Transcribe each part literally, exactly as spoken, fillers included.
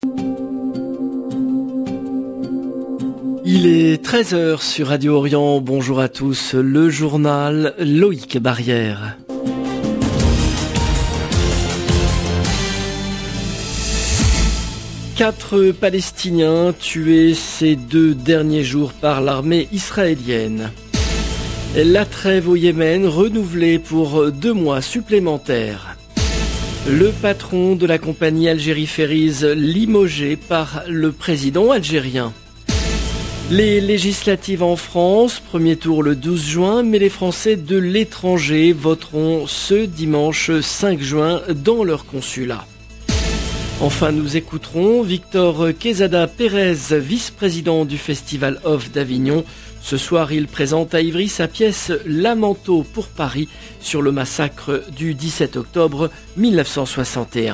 Il est treize heures sur Radio Orient. Bonjour à tous. Le journal Loïc Barrière. Quatre Palestiniens tués ces deux derniers jours par l'armée israélienne. La trêve au Yémen renouvelée pour deux mois supplémentaires. Le patron de la compagnie Algérie Ferries limogé par le président algérien. Les législatives en France, premier tour le douze juin, mais les Français de l'étranger voteront ce dimanche cinq juin dans leur consulat. Enfin, nous écouterons Victor Quezada Pérez, vice-président du Festival Off d'Avignon. Ce soir, il présente à Ivry sa pièce Lamento pour Paris sur le massacre du dix-sept octobre mille neuf cent soixante et un.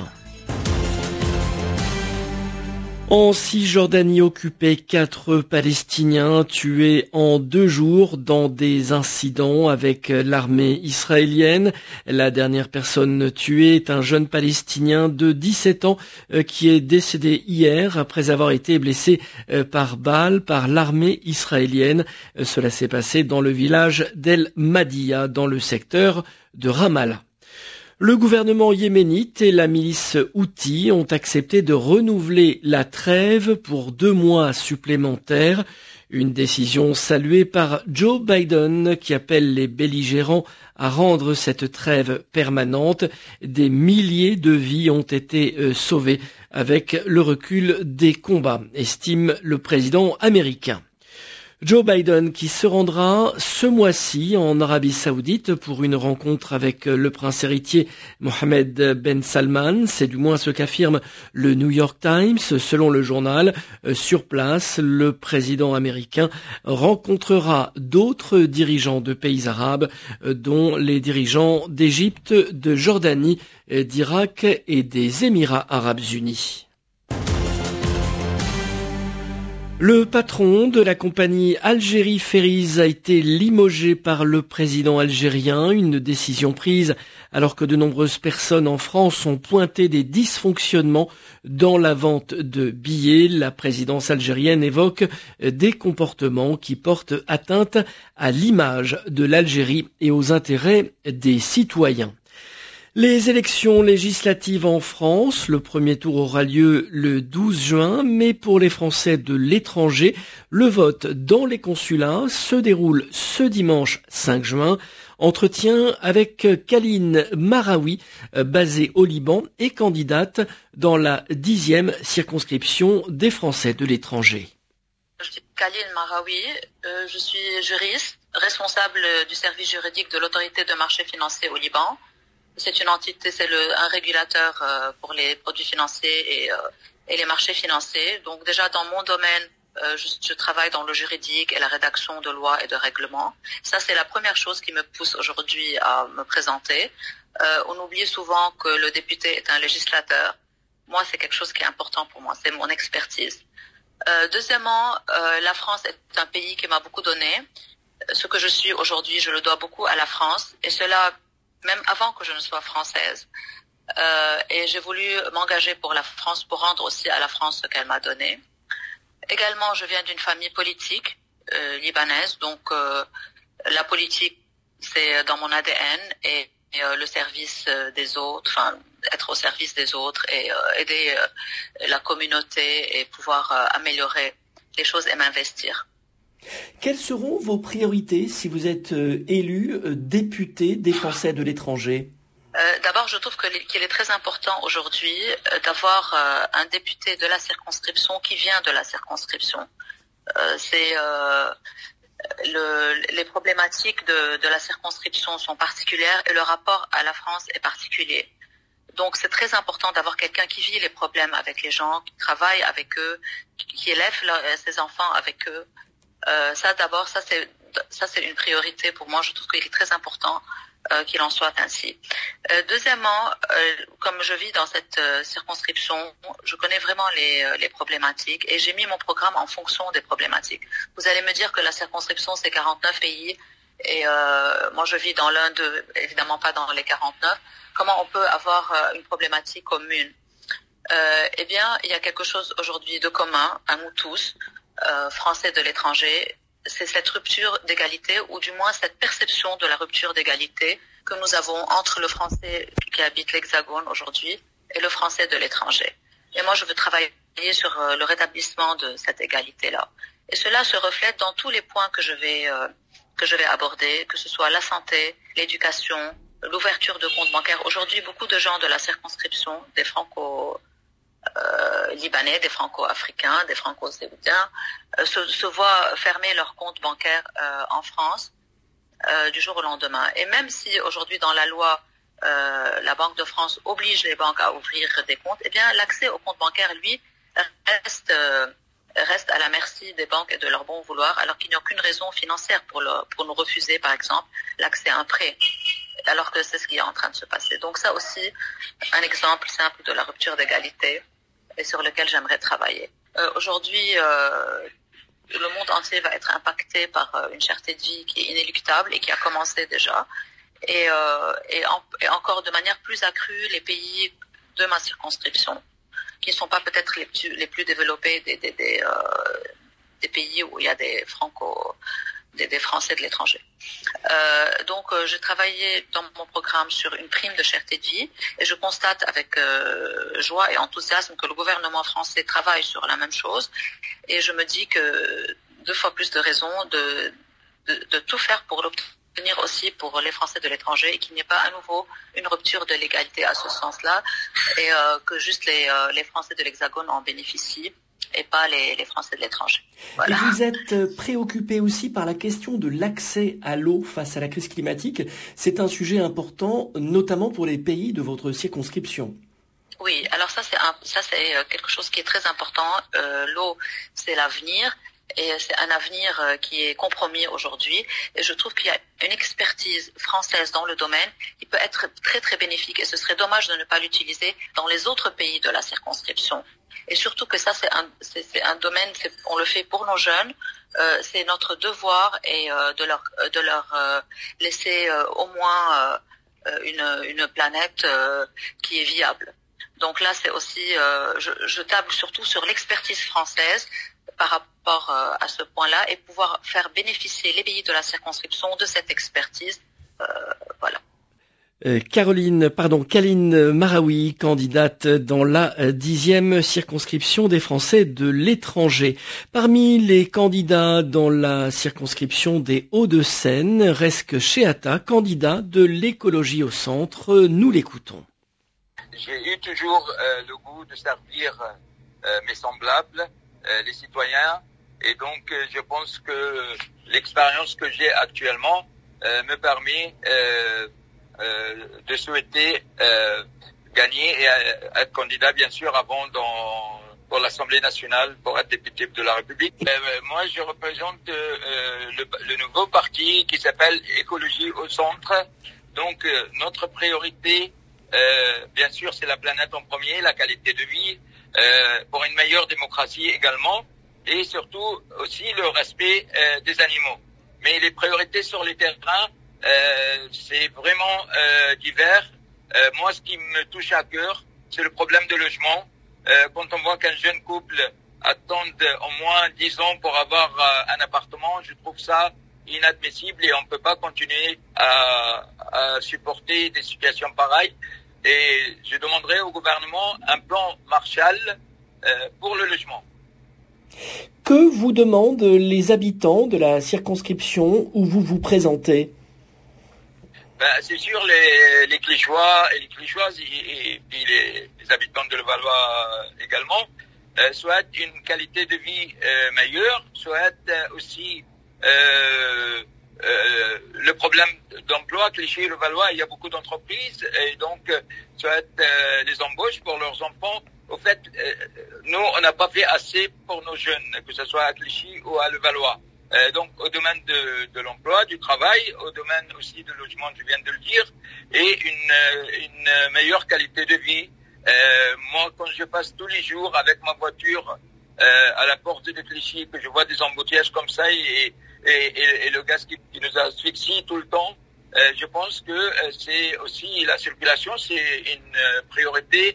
En Cisjordanie occupée, quatre Palestiniens tués en deux jours dans des incidents avec l'armée israélienne. La dernière personne tuée est un jeune Palestinien de dix-sept ans qui est décédé hier après avoir été blessé par balle par l'armée israélienne. Cela s'est passé dans le village d'El Madia, dans le secteur de Ramallah. Le gouvernement yéménite et la milice Houthi ont accepté de renouveler la trêve pour deux mois supplémentaires. Une décision saluée par Joe Biden qui appelle les belligérants à rendre cette trêve permanente. Des milliers de vies ont été euh, sauvées avec le recul des combats, estime le président américain. Joe Biden qui se rendra ce mois-ci en Arabie Saoudite pour une rencontre avec le prince héritier Mohammed Ben Salman. C'est du moins ce qu'affirme le New York Times. Selon le journal, sur place, le président américain rencontrera d'autres dirigeants de pays arabes, dont les dirigeants d'Égypte, de Jordanie, d'Irak et des Émirats arabes unis. Le patron de la compagnie Algérie Ferries a été limogé par le président algérien, une décision prise alors que de nombreuses personnes en France ont pointé des dysfonctionnements dans la vente de billets. La présidence algérienne évoque des comportements qui portent atteinte à l'image de l'Algérie et aux intérêts des citoyens. Les élections législatives en France, le premier tour aura lieu le douze juin, mais pour les Français de l'étranger, le vote dans les consulats se déroule ce dimanche cinq juin. Entretien avec Kaline Maraoui, basée au Liban et candidate dans la dixième circonscription des Français de l'étranger. Je suis Kaline Maraoui, euh, je suis juriste, responsable du service juridique de l'autorité de marché financier au Liban. C'est une entité, c'est le, un régulateur euh, pour les produits financiers et, euh, et les marchés financiers. Donc déjà dans mon domaine, euh, je, je travaille dans le juridique et la rédaction de lois et de règlements. Ça c'est la première chose qui me pousse aujourd'hui à me présenter. Euh, on oublie souvent que le député est un législateur. Moi c'est quelque chose qui est important pour moi, c'est mon expertise. Euh, deuxièmement, euh, la France est un pays qui m'a beaucoup donné. Ce que je suis aujourd'hui, je le dois beaucoup à la France et cela même avant que je ne sois française. Euh, et j'ai voulu m'engager pour la France, pour rendre aussi à la France ce qu'elle m'a donné. Également, je viens d'une famille politique euh, libanaise, donc euh, la politique, c'est dans mon A D N, et, et euh, le service des autres, enfin, être au service des autres et euh, aider euh, la communauté et pouvoir euh, améliorer les choses et m'investir. Quelles seront vos priorités si vous êtes euh, élu euh, député des Français de l'étranger ? euh, D'abord, je trouve que, qu'il est très important aujourd'hui euh, d'avoir euh, un député de la circonscription qui vient de la circonscription. Euh, c'est euh, le, les problématiques de, de la circonscription sont particulières et le rapport à la France est particulier. Donc, c'est très important d'avoir quelqu'un qui vit les problèmes avec les gens, qui travaille avec eux, qui, qui élève leur, ses enfants avec eux. Euh, ça d'abord, ça c'est ça c'est une priorité pour moi. Je trouve qu'il est très important euh, qu'il en soit ainsi. Euh, deuxièmement, euh, comme je vis dans cette euh, circonscription, je connais vraiment les euh, les problématiques et j'ai mis mon programme en fonction des problématiques. Vous allez me dire que la circonscription c'est quarante-neuf pays et euh, moi je vis dans l'un d'eux, évidemment pas dans les quarante-neuf. Comment on peut avoir euh, une problématique commune? euh, eh bien, il y a quelque chose aujourd'hui de commun à nous tous, euh, Français de l'étranger. C'est cette rupture d'égalité, ou du moins cette perception de la rupture d'égalité que nous avons entre le Français qui habite l'Hexagone aujourd'hui et le Français de l'étranger. Et moi, je veux travailler sur le rétablissement de cette égalité-là. Et cela se reflète dans tous les points que je vais euh, que je vais aborder, que ce soit la santé, l'éducation, l'ouverture de comptes bancaires. Aujourd'hui, beaucoup de gens de la circonscription, des franco Euh, libanais, des franco-africains, des franco-saoudiens, euh, se, se voient fermer leurs comptes bancaires euh, en France euh, du jour au lendemain. Et même si aujourd'hui dans la loi, euh, la Banque de France oblige les banques à ouvrir des comptes, eh bien l'accès aux comptes bancaires, lui, reste, euh, reste à la merci des banques et de leur bon vouloir, alors qu'il n'y a aucune raison financière pour, le, pour nous refuser, par exemple, l'accès à un prêt, alors que c'est ce qui est en train de se passer. Donc ça aussi, un exemple simple de la rupture d'égalité, et sur lequel j'aimerais travailler. Euh, aujourd'hui, euh, le monde entier va être impacté par euh, une cherté de vie qui est inéluctable et qui a commencé déjà. Et, euh, et, en, et encore de manière plus accrue, les pays de ma circonscription, qui ne sont pas peut-être les plus, les plus développés des, des, des, euh, des pays où il y a des franco, des, des Français de l'étranger. Euh, donc, euh, j'ai travaillé dans mon programme sur une prime de cherté de vie et je constate avec euh, joie et enthousiasme que le gouvernement français travaille sur la même chose. Et je me dis que deux fois plus de raisons de, de, de tout faire pour l'obtenir aussi pour les Français de l'étranger et qu'il n'y ait pas à nouveau une rupture de l'égalité à ce sens-là et euh, que juste les, euh, les Français de l'Hexagone en bénéficient et pas les, les Français de l'étranger. Voilà. Et vous êtes préoccupé aussi par la question de l'accès à l'eau face à la crise climatique. C'est un sujet important, notamment pour les pays de votre circonscription. Oui, alors ça c'est un, ça c'est quelque chose qui est très important. Euh, l'eau, c'est l'avenir. Et c'est un avenir qui est compromis aujourd'hui. Et je trouve qu'il y a une expertise française dans le domaine qui peut être très très bénéfique. Et ce serait dommage de ne pas l'utiliser dans les autres pays de la circonscription. Et surtout que ça, c'est un, c'est, c'est un domaine, c'est, on le fait pour nos jeunes. Euh, c'est notre devoir et euh, de leur, de leur euh, laisser euh, au moins euh, une, une planète euh, qui est viable. Donc là, c'est aussi, euh, je, je table surtout sur l'expertise française par rapport euh, à ce point-là et pouvoir faire bénéficier les pays de la circonscription de cette expertise. Euh, voilà. Euh, Caroline, pardon, Kaline Maraoui, candidate dans la dixième circonscription des Français de l'étranger. Parmi les candidats dans la circonscription des Hauts-de-Seine, Resk Sheata, candidat de l'écologie au centre. Nous l'écoutons. J'ai eu toujours euh, le goût de servir euh, mes semblables, euh, les citoyens, et donc euh, je pense que l'expérience que j'ai actuellement euh, me permet euh, euh, de souhaiter euh, gagner et euh, être candidat bien sûr avant dans pour l'Assemblée nationale pour être député de la République. Euh, moi je représente euh, le, le nouveau parti qui s'appelle Écologie au centre. Donc euh, notre priorité Euh, bien sûr, c'est la planète en premier, la qualité de vie, euh, pour une meilleure démocratie également, et surtout aussi le respect euh, des animaux. Mais les priorités sur les terrains, euh, c'est vraiment euh, divers. Euh, moi, ce qui me touche à cœur, c'est le problème de logement. Euh, quand on voit qu'un jeune couple attend au moins dix ans pour avoir euh, un appartement, je trouve ça inadmissible et on ne peut pas continuer à, à supporter des situations pareilles. Et je demanderai au gouvernement un plan Marshall euh, pour le logement. Que vous demandent les habitants de la circonscription où vous vous présentez? Ben, c'est sûr, les, les Clichéois et les Clichéoises et, et, et les, les habitants de Levallois également euh, souhaitent une qualité de vie euh, meilleure, souhaitent aussi euh, Euh, le problème d'emploi, Clichy et Levallois, il y a beaucoup d'entreprises et donc euh, souhaitent euh, les embauches pour leurs enfants. Au fait, euh, nous, on n'a pas fait assez pour nos jeunes, que ce soit à Clichy ou à Levallois. Euh, donc, au domaine de, de l'emploi, du travail, au domaine aussi de logement, je viens de le dire, et une, une meilleure qualité de vie. Euh, moi, quand je passe tous les jours avec ma voiture euh, à la porte de Clichy, que je vois des embouteillages comme ça et Et, et, et le gaz qui, qui nous asphyxie tout le temps, euh, je pense que euh, c'est aussi la circulation, c'est une euh, priorité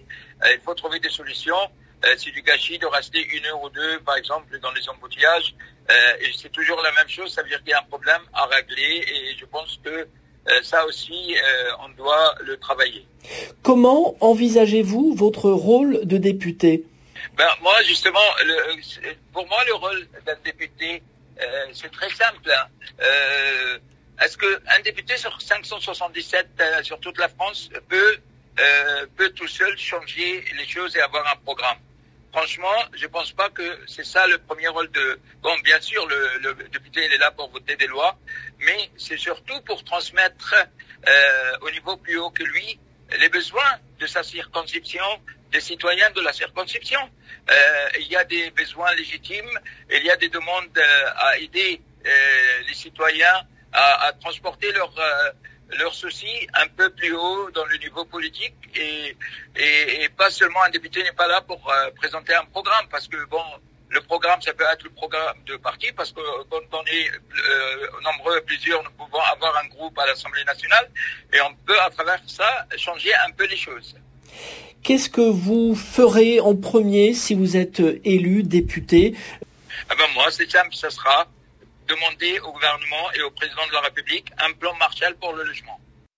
Euh, il faut trouver des solutions. Euh, c'est du gâchis de rester une heure ou deux, par exemple, dans les embouteillages. Euh, et c'est toujours la même chose, ça veut dire qu'il y a un problème à régler. Et je pense que euh, ça aussi, euh, on doit le travailler. Comment envisagez-vous votre rôle de député ? Ben, moi, justement, le, pour moi, le rôle d'un député, euh, c'est très simple. Hein. Euh, est-ce qu'un député sur cinq cent soixante-dix-sept euh, sur toute la France peut, euh, peut tout seul changer les choses et avoir un programme? Franchement, je pense pas que c'est ça le premier rôle de... Bon, bien sûr, le, le député, il est là pour voter des lois, mais c'est surtout pour transmettre euh, au niveau plus haut que lui les besoins de sa circonscription, des citoyens de la circonscription. Euh, il y a des besoins légitimes, il y a des demandes euh, à aider euh, les citoyens à, à transporter leurs euh, leurs soucis un peu plus haut dans le niveau politique et, et, et pas seulement un député n'est pas là pour euh, présenter un programme parce que bon, le programme ça peut être le programme de parti parce que quand on est euh, nombreux, plusieurs, nous pouvons avoir un groupe à l'Assemblée nationale et on peut à travers ça changer un peu les choses. Qu'est-ce que vous ferez en premier si vous êtes élu député? Ah ben moi, c'est simple, ça sera demander au gouvernement et au président de la République un plan Marshall pour le logement.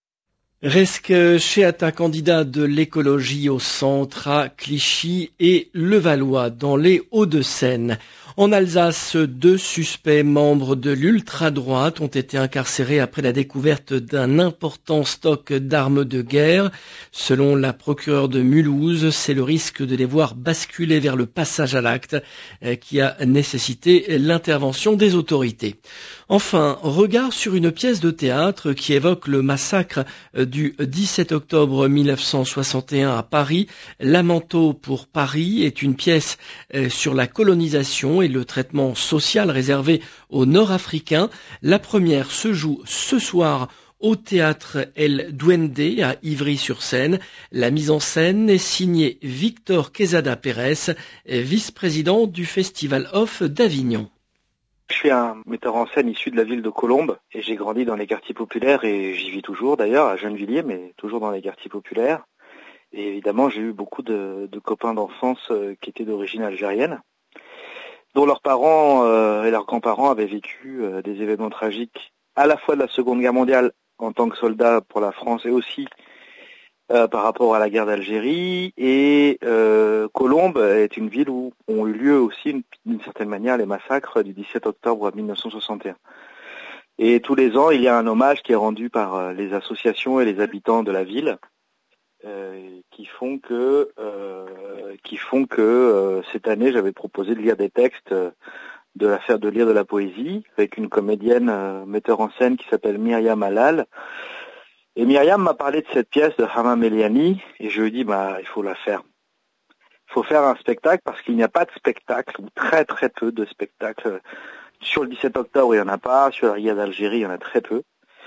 Resque Sheata, candidat de l'écologie au centre à Clichy et Levallois dans les Hauts-de-Seine. En Alsace, deux suspects membres de l'ultra-droite ont été incarcérés après la découverte d'un important stock d'armes de guerre. Selon la procureure de Mulhouse, c'est le risque de les voir basculer vers le passage à l'acte qui a nécessité l'intervention des autorités. Enfin, regard sur une pièce de théâtre qui évoque le massacre du dix-sept octobre mille neuf cent soixante et un à Paris. Lamento pour Paris est une pièce sur la colonisation et le traitement social réservé aux Nord-Africains. La première se joue ce soir au théâtre El Duende à Ivry-sur-Seine. La mise en scène est signée Victor Quesada Pérez, vice-président du Festival Off d'Avignon. Je suis un metteur en scène issu de la ville de Colombes et j'ai grandi dans les quartiers populaires et j'y vis toujours d'ailleurs, à Gennevilliers, mais toujours dans les quartiers populaires. Et évidemment, j'ai eu beaucoup de, de copains d'enfance euh, qui étaient d'origine algérienne, dont leurs parents euh, et leurs grands-parents avaient vécu euh, des événements tragiques à la fois de la Seconde Guerre mondiale en tant que soldats pour la France et aussi euh, par rapport à la guerre d'Algérie. Et euh, Colombes est une ville où ont eu lieu aussi d'une certaine manière les massacres du dix-sept octobre mille neuf cent soixante et un. Et tous les ans, il y a un hommage qui est rendu par euh, les associations et les habitants de la ville euh, qui font que euh, qui font que euh, cette année, j'avais proposé de lire des textes, euh, de la faire de lire de la poésie avec une comédienne euh, metteur en scène qui s'appelle Myriam Halal. Et Myriam m'a parlé de cette pièce de Hamam Eliani et je lui ai dit bah il faut la faire. Il faut faire un spectacle parce qu'il n'y a pas de spectacle ou très très peu de spectacles. Sur le dix-sept octobre, il n'y en a pas. Sur la guerre d'Algérie, il y en a très peu.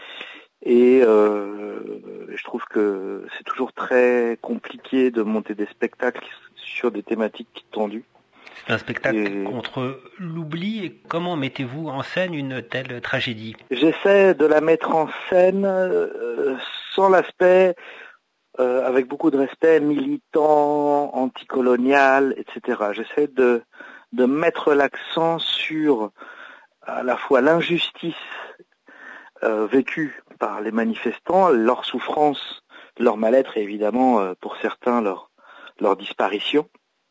Et euh, je trouve que c'est toujours très compliqué de monter des spectacles sur des thématiques tendues. C'est un spectacle et... contre l'oubli. Et comment mettez-vous en scène une telle tragédie? J'essaie de la mettre en scène euh, sans l'aspect, euh, avec beaucoup de respect, militant, anticolonial, et cetera. J'essaie de, de mettre l'accent sur à la fois l'injustice euh, vécue par les manifestants, leur souffrance, leur mal-être et évidemment euh, pour certains leur, leur disparition.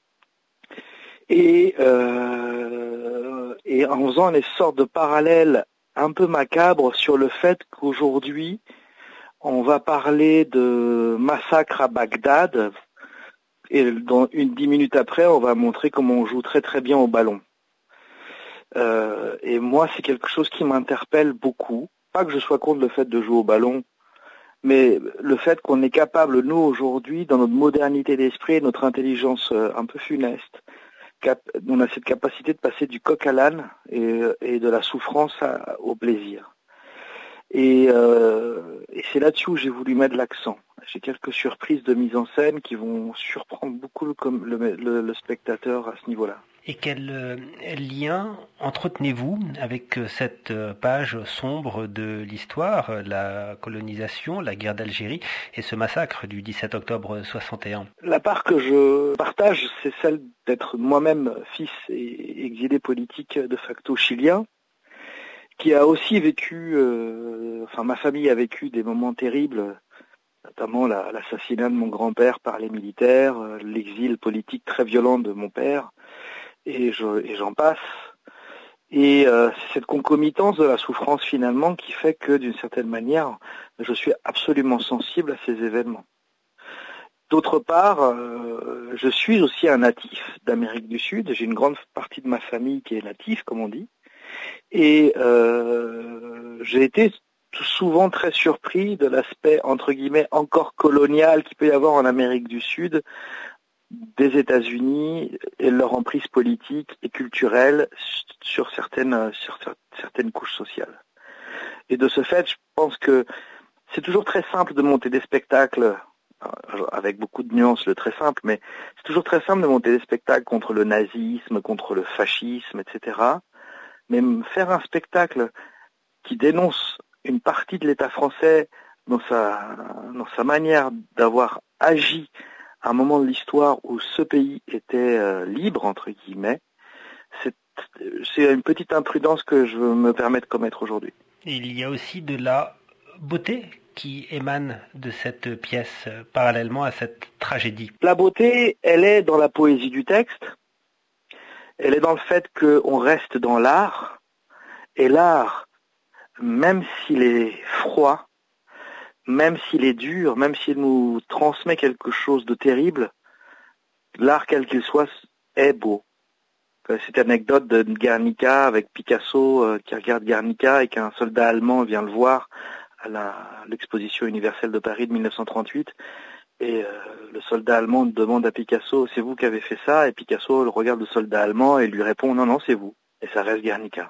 Et, euh, et en faisant une sorte de parallèle un peu macabre sur le fait qu'aujourd'hui, on va parler de massacre à Bagdad et dans une dix minutes après, on va montrer comment on joue très très bien au ballon. Euh, et moi, c'est quelque chose qui m'interpelle beaucoup. Pas que je sois contre le fait de jouer au ballon, mais le fait qu'on est capable, nous, aujourd'hui, dans notre modernité d'esprit et notre intelligence un peu funeste, cap- on a cette capacité de passer du coq à l'âne et, et de la souffrance à, au plaisir. Et, euh, et c'est là-dessus où j'ai voulu mettre l'accent. J'ai quelques surprises de mise en scène qui vont surprendre beaucoup le, le, le, le spectateur à ce niveau-là. Et quel euh, lien entretenez-vous avec cette page sombre de l'histoire, la colonisation, la guerre d'Algérie et ce massacre du dix-sept octobre soixante et un? La part que je partage, c'est celle d'être moi-même fils et exilé politique de facto chilien, qui a aussi vécu, euh, enfin ma famille a vécu des moments terribles, notamment la, l'assassinat de mon grand-père par les militaires, l'exil politique très violent de mon père, et, je, et j'en passe. Et euh, c'est cette concomitance de la souffrance finalement qui fait que d'une certaine manière, je suis absolument sensible à ces événements. D'autre part, euh, je suis aussi un natif d'Amérique du Sud, j'ai une grande partie de ma famille qui est native, comme on dit, et euh, j'ai été souvent très surpris de l'aspect, entre guillemets, encore colonial qu'il peut y avoir en Amérique du Sud, des États-Unis et leur emprise politique et culturelle sur certaines, sur certaines couches sociales. Et de ce fait, je pense que c'est toujours très simple de monter des spectacles, avec beaucoup de nuances, le très simple, mais c'est toujours très simple de monter des spectacles contre le nazisme, contre le fascisme, et cetera. Mais faire un spectacle qui dénonce une partie de l'État français dans sa, dans sa manière d'avoir agi à un moment de l'histoire où ce pays était euh, libre, entre guillemets, c'est, c'est une petite imprudence que je me permets de commettre aujourd'hui. Il y a aussi de la beauté qui émane de cette pièce, parallèlement à cette tragédie. La beauté, elle est dans la poésie du texte, elle est dans le fait qu'on reste dans l'art, et l'art, même s'il est froid, même s'il est dur, même s'il nous transmet quelque chose de terrible, l'art, quel qu'il soit, est beau. Cette anecdote de Guernica avec Picasso euh, qui regarde Guernica et qu'un soldat allemand vient le voir à, la, à l'exposition universelle de Paris de mille neuf cent trente-huit. Et euh, le soldat allemand demande à Picasso, c'est vous qui avez fait ça? Et Picasso le regarde le soldat allemand et lui répond, non, non, c'est vous. Et ça reste Guernica.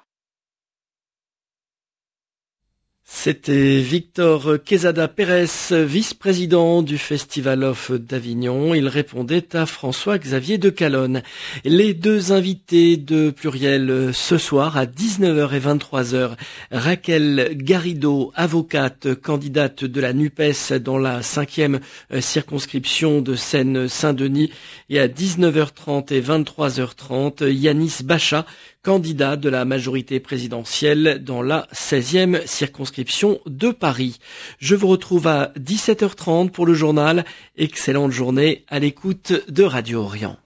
C'était Victor Quezada Pérez, vice-président du Festival Off d'Avignon. Il répondait à François-Xavier de Calonne. Les deux invités de Pluriel ce soir à dix-neuf heures et vingt-trois heures. Raquel Garrido, avocate, candidate de la NUPES dans la cinquième circonscription de Seine-Saint-Denis. Et à dix-neuf heures trente et vingt-trois heures trente, Yanis Bacha, candidat de la majorité présidentielle dans la seizième circonscription de Paris. Je vous retrouve à dix-sept heures trente pour le journal. Excellente journée à l'écoute de Radio Orient.